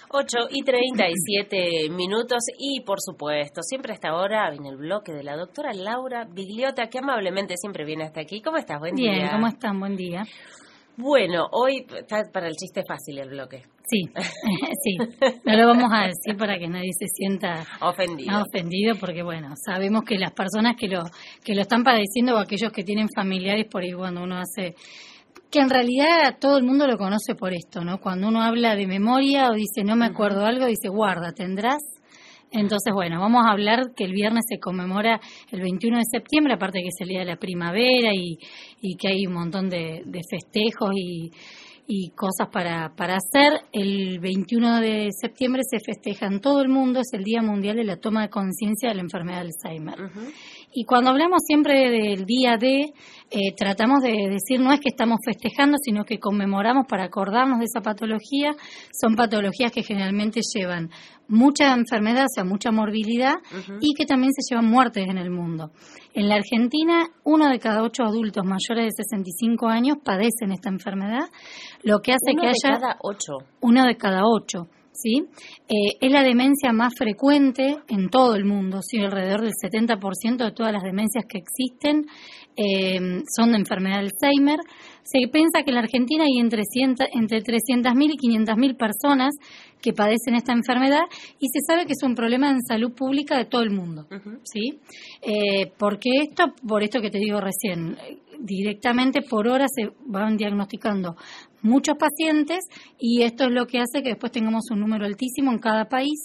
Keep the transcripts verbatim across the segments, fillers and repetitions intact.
ocho y treinta y siete minutos y, por supuesto, siempre a esta hora viene el bloque de la doctora Laura Bigliotta, que amablemente siempre viene hasta aquí. ¿Cómo estás? Buen Bien, día. Bien, ¿cómo están? Buen día. Bueno, hoy está para el chiste fácil el bloque. Sí, sí, no lo vamos a decir para que nadie se sienta ofendido. No, ofendido, porque bueno, sabemos que las personas que lo que lo están padeciendo o aquellos que tienen familiares por ahí cuando uno hace... que en realidad todo el mundo lo conoce por esto, ¿no? Cuando uno habla de memoria o dice no me acuerdo uh-huh. algo, dice guarda, ¿tendrás? Entonces, bueno, vamos a hablar que el viernes se conmemora el veintiuno de septiembre, aparte que es el día de la primavera y, y que hay un montón de, de festejos y, y cosas para, para hacer. El veintiuno de septiembre se festeja en todo el mundo, es el Día Mundial de la Toma de Conciencia de la Enfermedad de Alzheimer. Uh-huh. Y cuando hablamos siempre del día de, eh, tratamos de decir, no es que estamos festejando, sino que conmemoramos para acordarnos de esa patología. Son patologías que generalmente llevan mucha enfermedad, o sea, mucha morbilidad, uh-huh. y que también se llevan muertes en el mundo. En la Argentina, uno de cada ocho adultos mayores de sesenta y cinco años padecen esta enfermedad, lo que hace uno que de haya... cada ocho. Uno de cada ocho. ¿Sí? Eh, es la demencia más frecuente en todo el mundo, ¿sí? Alrededor del setenta por ciento de todas las demencias que existen eh, son de enfermedad de Alzheimer. Se piensa que en la Argentina hay entre, entre trescientas mil y quinientas mil personas que padecen esta enfermedad y se sabe que es un problema en salud pública de todo el mundo, uh-huh. ¿sí? Eh, porque esto, por esto que te digo recién, directamente por hora se van diagnosticando muchos pacientes y esto es lo que hace que después tengamos un número altísimo en cada país.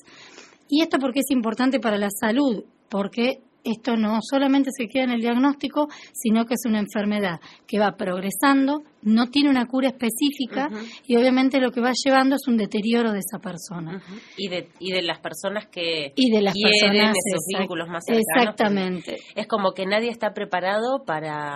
Y esto porque es importante para la salud, porque esto no solamente se queda en el diagnóstico, sino que es una enfermedad que va progresando, no tiene una cura específica uh-huh. y obviamente lo que va llevando es un deterioro de esa persona. Uh-huh. Y de y de las personas que y de las quieren personas, esos exact- vínculos más cercanos. Exactamente. Es como que nadie está preparado para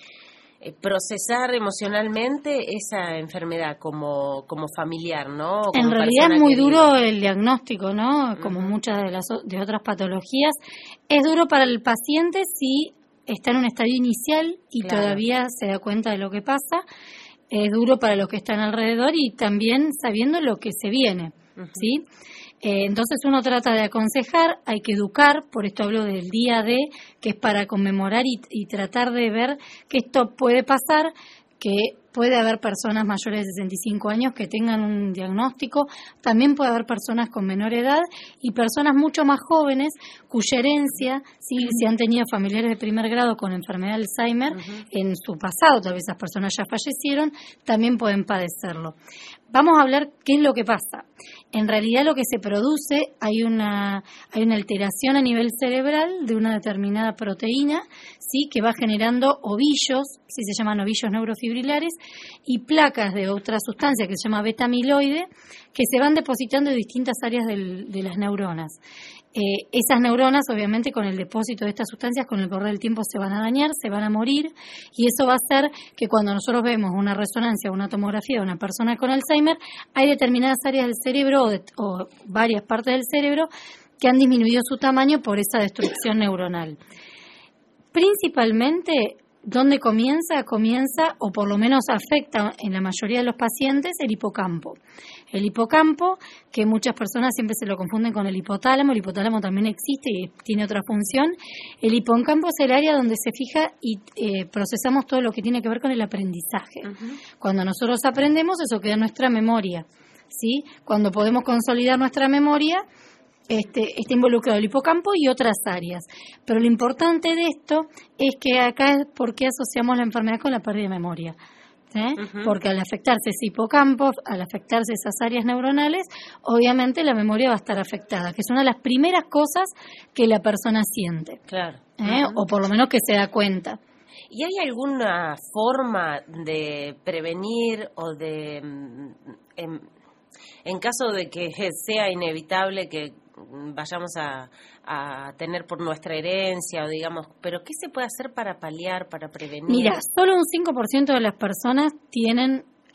procesar emocionalmente esa enfermedad como como familiar, ¿no? Como en realidad es muy querida. duro el diagnóstico, ¿no? Como uh-huh. muchas de las de otras patologías. Es duro para el paciente si está en un estadio inicial y claro. todavía se da cuenta de lo que pasa. Es duro para los que están alrededor y también sabiendo lo que se viene, uh-huh. ¿sí? Eh, entonces uno trata de aconsejar, hay que educar, por esto hablo del día de, que es para conmemorar y, y tratar de ver que esto puede pasar, que puede haber personas mayores de sesenta y cinco años que tengan un diagnóstico, también puede haber personas con menor edad y personas mucho más jóvenes cuya herencia, si, uh-huh. si han tenido familiares de primer grado con enfermedad de Alzheimer uh-huh. en su pasado, tal vez esas personas ya fallecieron, también pueden padecerlo. Vamos a hablar qué es lo que pasa. En realidad lo que se produce, hay una hay una alteración a nivel cerebral de una determinada proteína, sí, que va generando ovillos, sí se llaman ovillos neurofibrilares, y placas de otra sustancia que se llama beta-amiloide, que se van depositando en distintas áreas del, de las neuronas. Eh, esas neuronas, obviamente, con el depósito de estas sustancias, con el correr del tiempo se van a dañar, se van a morir, y eso va a hacer que cuando nosotros vemos una resonancia o una tomografía de una persona con Alzheimer, hay determinadas áreas del cerebro o, de, o varias partes del cerebro que han disminuido su tamaño por esa destrucción neuronal. Principalmente, ¿dónde comienza? Comienza, o por lo menos afecta en la mayoría de los pacientes, el hipocampo. El hipocampo, que muchas personas siempre se lo confunden con el hipotálamo, el hipotálamo también existe y tiene otra función. El hipocampo es el área donde se fija y eh, procesamos todo lo que tiene que ver con el aprendizaje. Uh-huh. Cuando nosotros aprendemos, eso queda en nuestra memoria, ¿sí? Cuando podemos consolidar nuestra memoria, Este, está involucrado el hipocampo y otras áreas. Pero lo importante de esto es que acá es por qué asociamos la enfermedad con la pérdida de memoria. ¿Eh? Uh-huh. Porque al afectarse ese hipocampo, al afectarse esas áreas neuronales, obviamente la memoria va a estar afectada, que es una de las primeras cosas que la persona siente. Claro. ¿Eh? Uh-huh. O por lo menos que se da cuenta. ¿Y hay alguna forma de prevenir o de, en, en caso de que sea inevitable que vayamos a, a tener por nuestra herencia o digamos, pero qué se puede hacer para paliar, para prevenir? Mira, solo un cinco por ciento de las personas tienen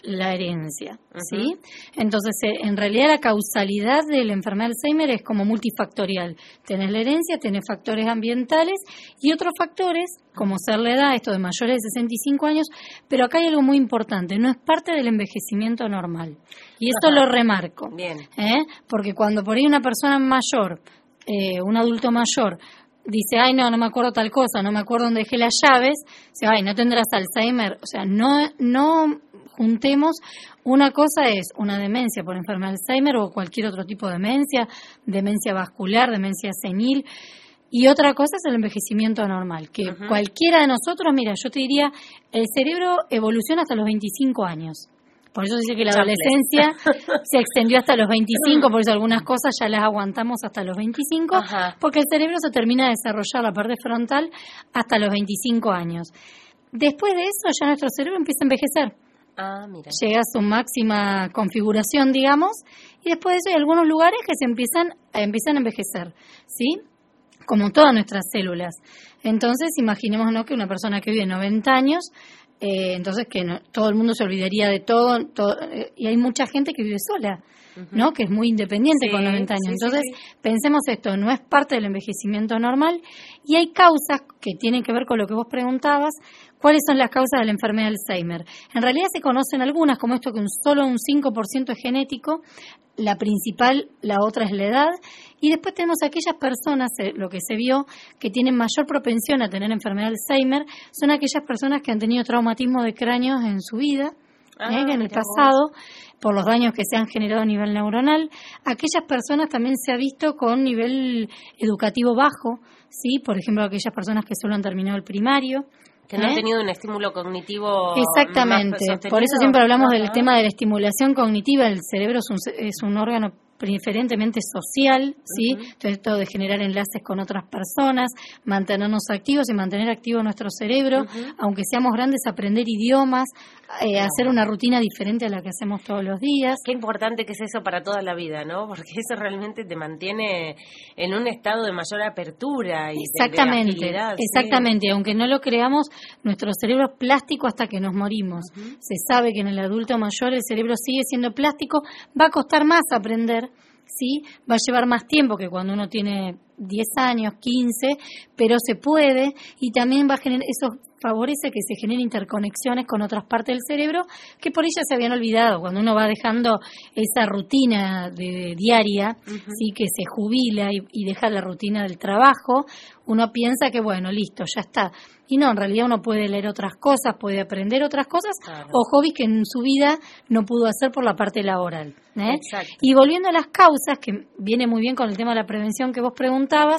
la herencia, ¿sí? Uh-huh. Entonces, en realidad la causalidad de la enfermedad de Alzheimer es como multifactorial. Tenés la herencia, tenés factores ambientales y otros factores, como ser la edad, esto de mayores de sesenta y cinco años, pero acá hay algo muy importante, no es parte del envejecimiento normal. Y esto uh-huh. lo remarco. Bien. ¿eh? Porque cuando por ahí una persona mayor, eh, un adulto mayor, dice, ay, no, no me acuerdo tal cosa, no me acuerdo dónde dejé las llaves, dice, ay, no tendrás Alzheimer. O sea, no no juntemos, una cosa es una demencia por enfermedad de Alzheimer o cualquier otro tipo de demencia, demencia vascular, demencia senil, y otra cosa es el envejecimiento normal, que uh-huh. cualquiera de nosotros, mira, yo te diría, el cerebro evoluciona hasta los veinticinco años. Por eso dice que la adolescencia se extendió hasta los veinticinco, por eso algunas cosas ya las aguantamos hasta los veinticinco, Ajá. porque el cerebro se termina de desarrollar la parte frontal hasta los veinticinco años. Después de eso ya nuestro cerebro empieza a envejecer. Ah, mira. Llega a su máxima configuración, digamos, y después de eso hay algunos lugares que se empiezan, empiezan a envejecer, ¿sí? Como todas nuestras células. Entonces, imaginémonos que una persona que vive noventa años, Eh, entonces que no, todo el mundo se olvidaría de todo, todo eh, y hay mucha gente que vive sola, uh-huh. ¿no? Que es muy independiente sí, con noventa años. Sí, entonces sí, sí. pensemos esto, no es parte del envejecimiento normal y hay causas que tienen que ver con lo que vos preguntabas. ¿Cuáles son las causas de la enfermedad de Alzheimer? En realidad se conocen algunas, como esto que un, solo un cinco por ciento es genético, la principal, la otra es la edad, y después tenemos aquellas personas, eh, lo que se vio, que tienen mayor propensión a tener enfermedad de Alzheimer, son aquellas personas que han tenido traumatismo de cráneos en su vida, ah, eh, en el pasado, vos. por los daños que se han generado a nivel neuronal. Aquellas personas también se ha visto con nivel educativo bajo, ¿sí? Por ejemplo, aquellas personas que solo han terminado el primario, que no ¿Eh? han tenido un estímulo cognitivo. Exactamente, más por eso siempre hablamos Ajá. del tema de la estimulación cognitiva. El cerebro es un, es un órgano preferentemente social, ¿sí? Uh-huh. Entonces, esto de generar enlaces con otras personas, mantenernos activos y mantener activo nuestro cerebro, uh-huh. aunque seamos grandes, aprender idiomas, eh, uh-huh. hacer una rutina diferente a la que hacemos todos los días. Qué importante que es eso para toda la vida, ¿no? Porque eso realmente te mantiene en un estado de mayor apertura y exactamente, de, de agilidad. Exactamente, ¿sí? Aunque no lo creamos, nuestro cerebro es plástico hasta que nos morimos. Uh-huh. Se sabe que en el adulto mayor el cerebro sigue siendo plástico, va a costar más aprender, ¿sí? Va a llevar más tiempo que cuando uno tiene diez años, quince, pero se puede, y también va a generar, eso favorece que se generen interconexiones con otras partes del cerebro que por ellas se habían olvidado. Cuando uno va dejando esa rutina de, diaria, uh-huh. sí, que se jubila y, y deja la rutina del trabajo, uno piensa que bueno, listo, ya está. Y no, en realidad uno puede leer otras cosas, puede aprender otras cosas, claro. o hobbies que en su vida no pudo hacer por la parte laboral. ¿eh? Y volviendo a las causas, que viene muy bien con el tema de la prevención que vos preguntabas,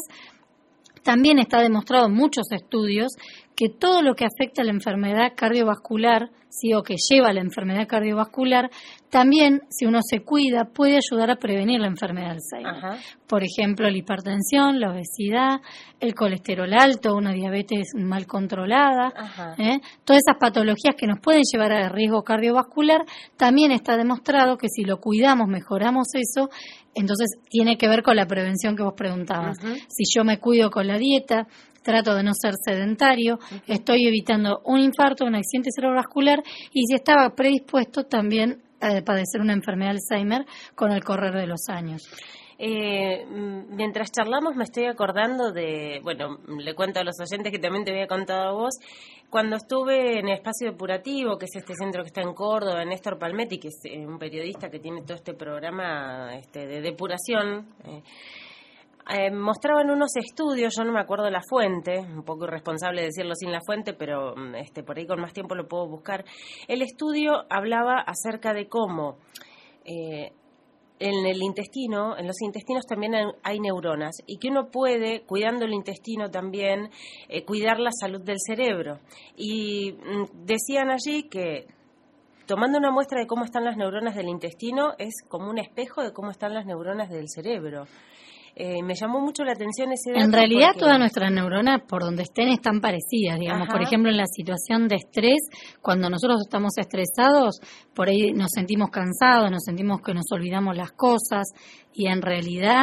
también está demostrado en muchos estudios que todo lo que afecta a la enfermedad cardiovascular, sí, o que lleva a la enfermedad cardiovascular, también, si uno se cuida, puede ayudar a prevenir la enfermedad de Alzheimer. Ajá. Por ejemplo, la hipertensión, la obesidad, el colesterol alto, una diabetes mal controlada, ¿eh? Todas esas patologías que nos pueden llevar a riesgo cardiovascular, también está demostrado que si lo cuidamos, mejoramos eso, entonces tiene que ver con la prevención que vos preguntabas. Uh-huh. Si yo me cuido con la dieta, trato de no ser sedentario, uh-huh. estoy evitando un infarto, un accidente cerebrovascular, y si estaba predispuesto también a padecer una enfermedad de Alzheimer con el correr de los años. Eh, mientras charlamos me estoy acordando de, bueno, le cuento a los oyentes que también te había contado a vos, cuando estuve en el Espacio Depurativo, que es este centro que está en Córdoba, Néstor Palmetti, que es un periodista que tiene todo este programa este, de depuración, eh, Eh, mostraban unos estudios, yo no me acuerdo la fuente, un poco irresponsable decirlo sin la fuente, pero este, por ahí con más tiempo lo puedo buscar. El estudio hablaba acerca de cómo eh, en el intestino, en los intestinos también hay neuronas, y que uno puede, cuidando el intestino también, eh, cuidar la salud del cerebro. Y mm, decían allí que tomando una muestra de cómo están las neuronas del intestino es como un espejo de cómo están las neuronas del cerebro. Eh, me llamó mucho la atención ese dato. En realidad porque... todas nuestras neuronas, por donde estén, están parecidas, digamos. Ajá. Por ejemplo, en la situación de estrés, cuando nosotros estamos estresados, por ahí nos sentimos cansados, nos sentimos que nos olvidamos las cosas, y en realidad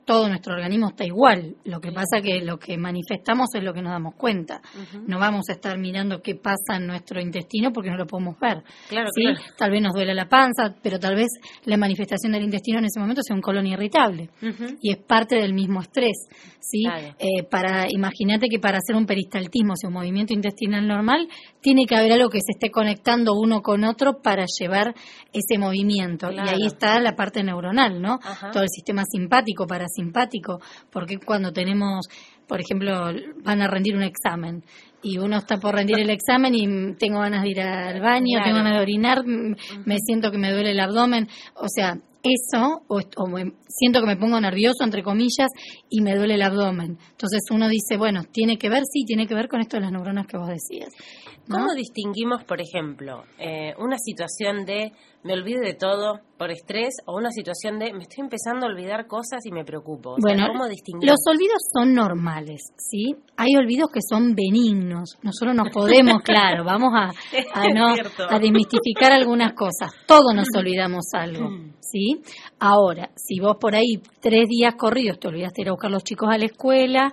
todo nuestro organismo está igual. Lo que pasa que lo que manifestamos es lo que nos damos cuenta. Uh-huh. No vamos a estar mirando qué pasa en nuestro intestino porque no lo podemos ver. Claro, ¿sí? claro. Tal vez nos duele la panza, pero tal vez la manifestación del intestino en ese momento sea un colon irritable. Uh-huh. Y es parte del mismo estrés. ¿sí? Claro. Eh, para imagínate que para hacer un peristaltismo, o sea, un movimiento intestinal normal, tiene que haber algo que se esté conectando uno con otro para llevar ese movimiento. Claro. Y ahí está la parte neuronal, ¿no? Ajá. Todo el sistema simpático, parasimpático, porque cuando tenemos, por ejemplo, van a rendir un examen y uno está por rendir el examen y tengo ganas de ir al baño, claro. tengo ganas de orinar, uh-huh. me siento que me duele el abdomen, o sea, eso, o, o me, siento que me pongo nervioso, entre comillas, y me duele el abdomen. Entonces uno dice, bueno, tiene que ver, sí, tiene que ver con esto de las neuronas que vos decías, ¿no? ¿Cómo distinguimos, por ejemplo, eh, una situación de me olvido de todo por estrés o una situación de me estoy empezando a olvidar cosas y me preocupo? O bueno, sea, ¿cómo distinguimos? Los olvidos son normales, ¿sí? Hay olvidos que son benignos. Nosotros nos podemos, claro, vamos a, a, no, a desmistificar algunas cosas. Todos nos olvidamos algo, ¿sí? Ahora, si vos por ahí tres días corridos te olvidaste ir a buscar a los chicos a la escuela,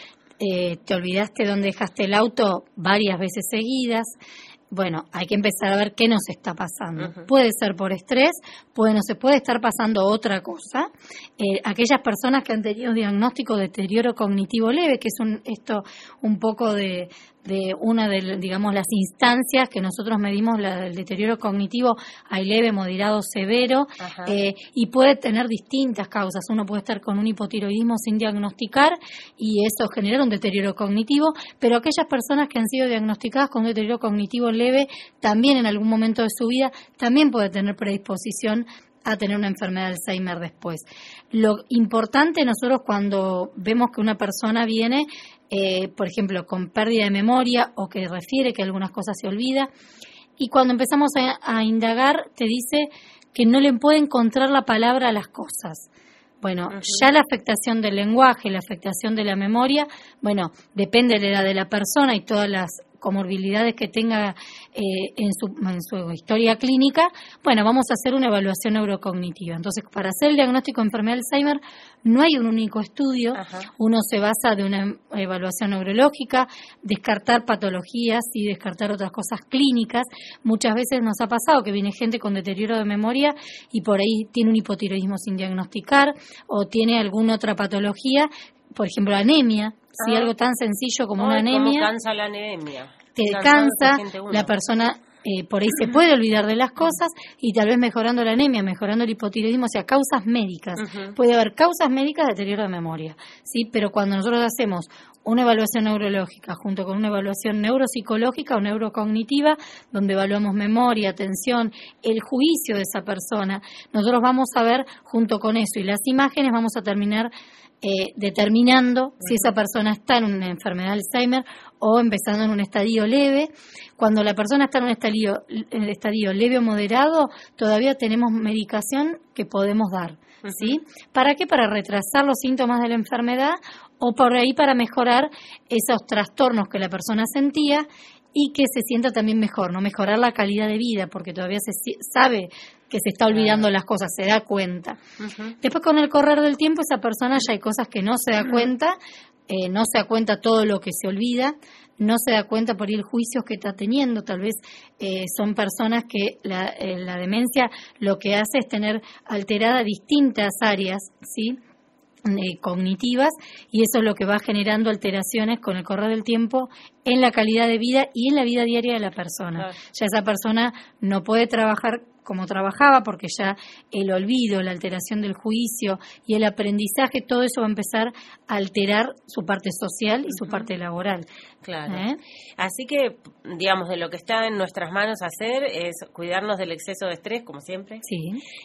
eh, te olvidaste dónde dejaste el auto varias veces seguidas, bueno, hay que empezar a ver qué nos está pasando. Uh-huh. Puede ser por estrés, puede no se puede estar pasando otra cosa. Eh, aquellas personas que han tenido diagnóstico de deterioro cognitivo leve, que es un esto un poco de de una de, digamos, las instancias que nosotros medimos, la del deterioro cognitivo, hay leve, moderado, severo, eh, y puede tener distintas causas. Uno puede estar con un hipotiroidismo sin diagnosticar y eso genera un deterioro cognitivo, pero aquellas personas que han sido diagnosticadas con un deterioro cognitivo leve, también en algún momento de su vida, también puede tener predisposición a tener una enfermedad de Alzheimer después. Lo importante nosotros cuando vemos que una persona viene, eh, por ejemplo, con pérdida de memoria o que refiere que algunas cosas se olvida, y cuando empezamos a, a indagar te dice que no le puede encontrar la palabra a las cosas. Bueno, uh-huh. ya la afectación del lenguaje, la afectación de la memoria, bueno, depende de la edad de la persona y todas las comorbilidades que tenga eh, en, su, en su historia clínica, bueno, vamos a hacer una evaluación neurocognitiva. Entonces, para hacer el diagnóstico de enfermedad de Alzheimer no hay un único estudio, Ajá. uno se basa de una evaluación neurológica, descartar patologías y descartar otras cosas clínicas. Muchas veces nos ha pasado que viene gente con deterioro de memoria y por ahí tiene un hipotiroidismo sin diagnosticar o tiene alguna otra patología, por ejemplo, anemia. Sí, ah. algo tan sencillo como Ay, una anemia. ¿Cómo cansa la anemia? Te cansa, la persona eh, por ahí se puede olvidar de las cosas y tal vez mejorando la anemia, mejorando el hipotiroidismo, o sea, causas médicas. Uh-huh. Puede haber causas médicas de deterioro de memoria, ¿sí? Pero cuando nosotros hacemos una evaluación neurológica junto con una evaluación neuropsicológica o neurocognitiva, donde evaluamos memoria, atención, el juicio de esa persona, nosotros vamos a ver junto con eso y las imágenes vamos a terminar Eh, determinando uh-huh. si esa persona está en una enfermedad de Alzheimer o empezando en un estadio leve. Cuando la persona está en un estadio, en el estadio leve o moderado, todavía tenemos medicación que podemos dar, uh-huh. ¿sí? ¿Para qué? Para retrasar los síntomas de la enfermedad o por ahí para mejorar esos trastornos que la persona sentía y que se sienta también mejor, ¿no? Mejorar la calidad de vida, porque todavía se sabe que se está olvidando las cosas, se da cuenta. Uh-huh. Después, con el correr del tiempo, esa persona ya hay cosas que no se da cuenta, eh, no se da cuenta todo lo que se olvida, no se da cuenta por ahí el juicio que está teniendo. Tal vez eh, son personas que la, eh, la demencia lo que hace es tener alteradas distintas áreas, ¿sí?, Eh, cognitivas, y eso es lo que va generando alteraciones con el correr del tiempo en la calidad de vida y en la vida diaria de la persona. Claro. Ya esa persona no puede trabajar como trabajaba porque ya el olvido, la alteración del juicio y el aprendizaje, todo eso va a empezar a alterar su parte social y su uh-huh. parte laboral. Claro. ¿Eh? Así que, digamos, de lo que está en nuestras manos hacer es cuidarnos del exceso de estrés, como siempre. Sí.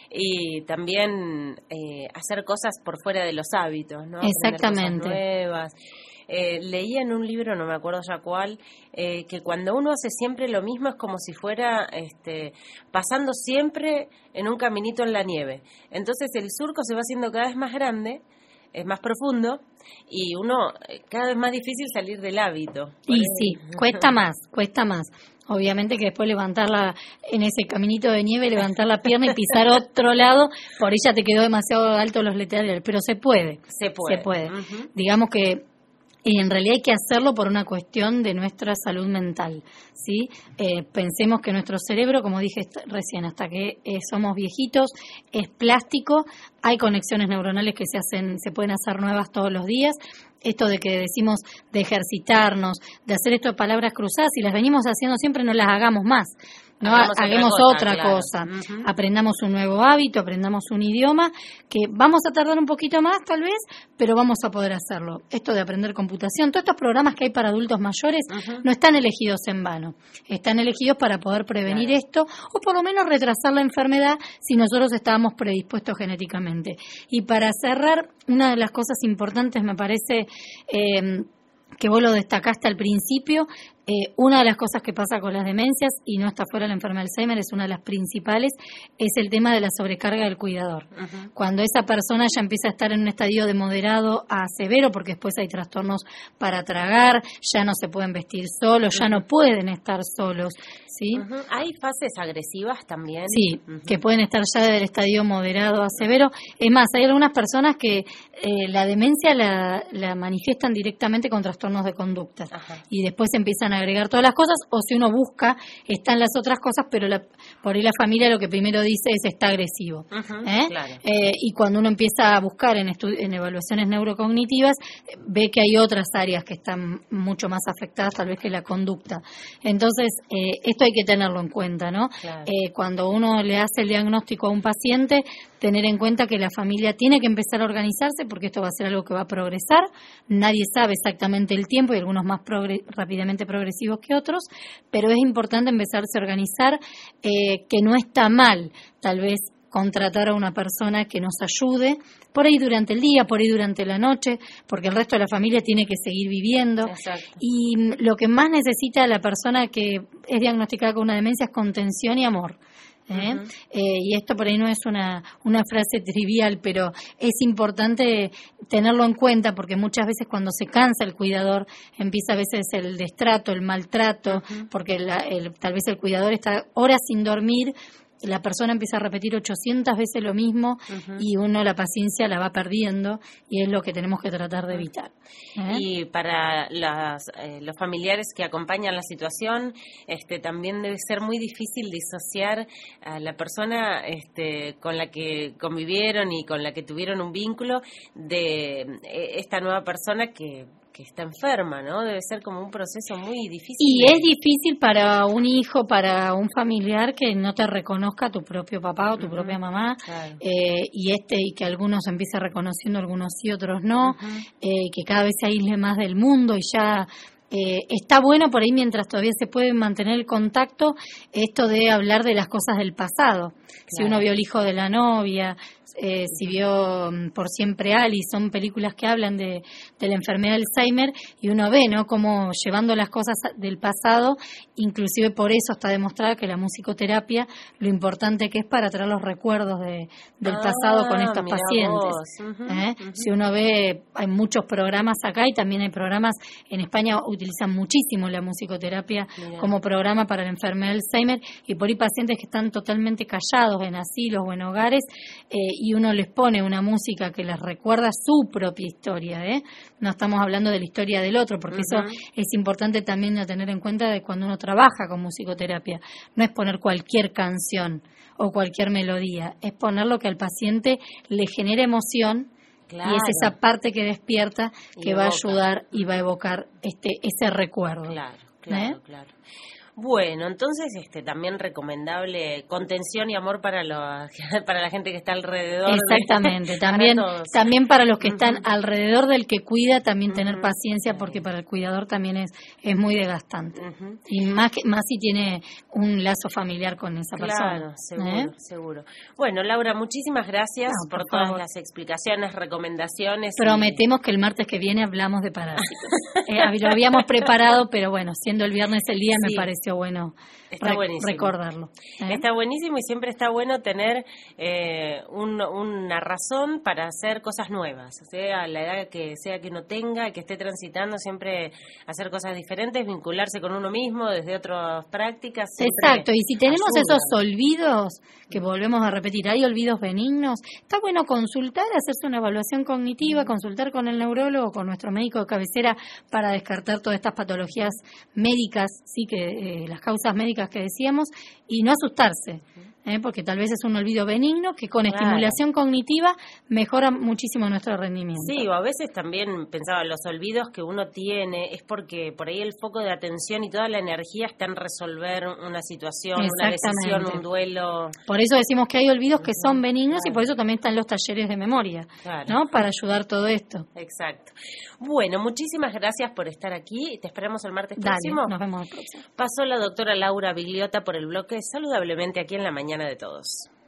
Y también eh, hacer cosas por fuera de los hábitos, ¿no? Exactamente. Aprender cosas nuevas. Eh, leía en un libro, no me acuerdo ya cuál, eh, que cuando uno hace siempre lo mismo es como si fuera este, pasando siempre en un caminito en la nieve. Entonces el surco se va haciendo cada vez más grande, es más profundo, y uno cada vez más difícil salir del hábito. Y sí, cuesta más, cuesta más. Obviamente que después levantarla en ese caminito de nieve, levantar la pierna y pisar otro lado, por ahí ya te quedó demasiado alto los laterales, pero se puede. Se puede. Se puede. Uh-huh. Digamos que y en realidad hay que hacerlo por una cuestión de nuestra salud mental, ¿sí? Eh, pensemos que nuestro cerebro, como dije recién, hasta que eh, somos viejitos, es plástico, hay conexiones neuronales que se hacen, se pueden hacer nuevas todos los días. Esto de que decimos de ejercitarnos, de hacer esto de palabras cruzadas, si las venimos haciendo siempre, no las hagamos más. No hagamos otra cosa, otra claro. cosa. Uh-huh. Aprendamos un nuevo hábito, aprendamos un idioma, que vamos a tardar un poquito más tal vez, pero vamos a poder hacerlo. Esto de aprender computación, todos estos programas que hay para adultos mayores uh-huh. no están elegidos en vano, están elegidos para poder prevenir claro. esto, o por lo menos retrasar la enfermedad si nosotros estábamos predispuestos genéticamente. Y para cerrar, una de las cosas importantes me parece eh, que vos lo destacaste al principio. Eh, una de las cosas que pasa con las demencias, y no está fuera la enfermedad de Alzheimer, es una de las principales, es el tema de la sobrecarga del cuidador. Uh-huh. Cuando esa persona ya empieza a estar en un estadio de moderado a severo, porque después hay trastornos para tragar, ya no se pueden vestir solos, uh-huh. ya no pueden estar solos, ¿sí? Uh-huh. ¿Hay fases agresivas también? Sí, uh-huh. que pueden estar ya del estadio moderado a severo. Es más, hay algunas personas que eh, la demencia la, la manifiestan directamente con trastornos de conducta. Uh-huh. Y después empiezan a agregar todas las cosas, o si uno busca, están las otras cosas, pero la, por ahí la familia lo que primero dice es está agresivo. Uh-huh, ¿eh? Claro. Eh, y cuando uno empieza a buscar en, estu- en evaluaciones neurocognitivas, ve que hay otras áreas que están mucho más afectadas tal vez que la conducta. Entonces, eh, esto hay que tenerlo en cuenta, ¿no? Claro. Eh, cuando uno le hace el diagnóstico a un paciente, tener en cuenta que la familia tiene que empezar a organizarse, porque esto va a ser algo que va a progresar. Nadie sabe exactamente el tiempo, y algunos más progre- rápidamente progresivos que otros, pero es importante empezarse a organizar, eh, que no está mal, tal vez, contratar a una persona que nos ayude, por ahí durante el día, por ahí durante la noche, porque el resto de la familia tiene que seguir viviendo. Exacto. Y lo que más necesita la persona que es diagnosticada con una demencia es contención y amor. ¿Eh? Uh-huh. Eh, y esto por ahí no es una, una frase trivial, pero es importante tenerlo en cuenta, porque muchas veces cuando se cansa el cuidador empieza a veces el destrato, el maltrato, uh-huh. porque la, el, tal vez el cuidador está horas sin dormir, la persona empieza a repetir ochocientas veces lo mismo, uh-huh. y uno la paciencia la va perdiendo, y es lo que tenemos que tratar de evitar. ¿Eh? Y para las, eh, los familiares que acompañan la situación, este, también debe ser muy difícil disociar a la persona este, con la que convivieron y con la que tuvieron un vínculo de eh, esta nueva persona que... que está enferma, ¿no? Debe ser como un proceso muy difícil. Y es difícil para un hijo, para un familiar, que no te reconozca tu propio papá o tu uh-huh. propia mamá, claro. eh, y este y que algunos empiecen reconociendo, algunos sí, otros no, uh-huh. eh, que cada vez se aísle más del mundo, y ya eh, está bueno por ahí, mientras todavía se puede mantener el contacto, esto de hablar de las cosas del pasado. Claro. Si uno vio el hijo de la novia, Eh, si vio um, Por Siempre Alice, son películas que hablan de, de la enfermedad de Alzheimer, y uno ve, ¿no?, como llevando las cosas del pasado, inclusive por eso está demostrado que la musicoterapia, lo importante que es para traer los recuerdos de, del ah, pasado con estos pacientes. Uh-huh, ¿Eh? uh-huh. Si uno ve, hay muchos programas acá, y también hay programas en España, utilizan muchísimo la musicoterapia Mirá. como programa para la enfermedad de Alzheimer, y por ahí pacientes que están totalmente callados en asilos o en hogares, eh, y uno les pone una música que les recuerda su propia historia, ¿eh? No estamos hablando de la historia del otro, porque uh-huh. eso es importante también a tener en cuenta de cuando uno trabaja con musicoterapia. No es poner cualquier canción o cualquier melodía, es poner lo que al paciente le genera emoción, claro. y es esa parte que despierta que y va evoca. a ayudar y va a evocar este ese recuerdo. Claro, claro, ¿Eh? claro. Bueno, entonces este también recomendable contención y amor para los para la gente que está alrededor. Exactamente, de, también para también para los que uh-huh. están alrededor del que cuida, también uh-huh. tener paciencia, porque para el cuidador también es es muy desgastante. Uh-huh. Y más que, más si tiene un lazo familiar con esa claro, persona. Claro, seguro, ¿Eh? seguro. Bueno, Laura, muchísimas gracias no, por, por todas favor. las explicaciones, recomendaciones. Prometemos y... que el martes que viene hablamos de parásitos. eh, lo habíamos preparado, pero bueno, siendo el viernes el día, sí. me parece pareció bueno está rec- recordarlo. ¿eh? Está buenísimo y siempre está bueno tener eh, un, una razón para hacer cosas nuevas, sea la edad que sea que uno tenga, que esté transitando, siempre hacer cosas diferentes, vincularse con uno mismo desde otras prácticas. Exacto, y si tenemos ayuda. esos olvidos, que volvemos a repetir, hay olvidos benignos, está bueno consultar, hacerse una evaluación cognitiva, consultar con el neurólogo, con nuestro médico de cabecera para descartar todas estas patologías médicas, sí que eh, las causas médicas que decíamos, y no asustarse, ¿eh? porque tal vez es un olvido benigno que con Claro. estimulación cognitiva mejora muchísimo nuestro rendimiento. Sí, o a veces también pensaba, los olvidos que uno tiene es porque por ahí el foco de atención y toda la energía está en resolver una situación, una decisión, un duelo. Por eso decimos que hay olvidos que son benignos, claro. y por eso también están los talleres de memoria, claro. ¿no? Para ayudar todo esto. Exacto. Bueno, muchísimas gracias por estar aquí. Te esperamos el martes Dale, próximo. Nos vemos el próximo. Pasó la doctora Laura Bigliota por el bloque Saludablemente aquí en La Mañana de Todos.